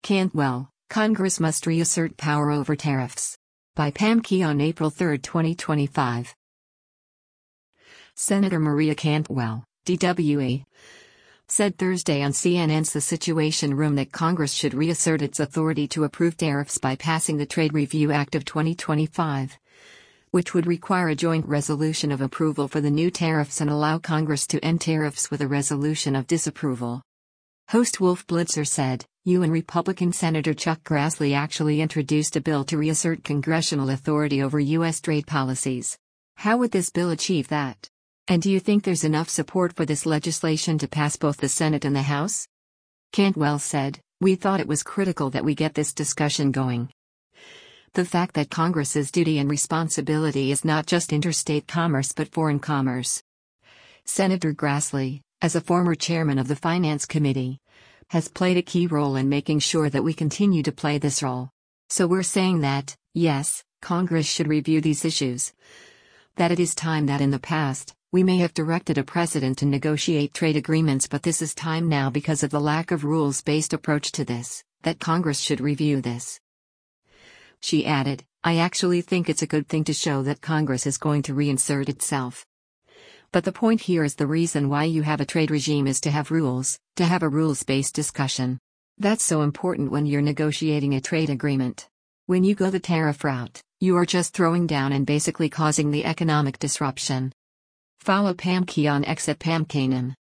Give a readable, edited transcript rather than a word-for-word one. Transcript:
Cantwell, Congress must reassert power over tariffs. By Pam Key on April 3, 2025. Senator Maria Cantwell, DWE, said Thursday on CNN's The Situation Room that Congress should reassert its authority to approve tariffs by passing the Trade Review Act of 2025, which would require a joint resolution of approval for the new tariffs and allow Congress to end tariffs with a resolution of disapproval. Host Wolf Blitzer said, UN Republican Senator Chuck Grassley actually introduced a bill to reassert congressional authority over U.S. trade policies. How would this bill achieve that? And do you think there's enough support for this legislation to pass both the Senate and the House? Cantwell said, "We thought it was critical that we get this discussion going. The fact that Congress's duty and responsibility is not just interstate commerce but foreign commerce." Senator Grassley, as a former chairman of the Finance Committee, has played a key role in making sure that we continue to play this role. So we're saying that, yes, Congress should review these issues. That it is time that in the past, we may have directed a president to negotiate trade agreements, but this is time now because of the lack of rules-based approach to this, that Congress should review this. She added, "I actually think it's a good thing to show that Congress is going to reinsert itself. But the point here is the reason why you have a trade regime is to have rules, to have a rules-based discussion. That's so important when you're negotiating a trade agreement. When you go the tariff route, you are just throwing down and basically causing the economic disruption." Follow Pam Key on X at Pam Kanan.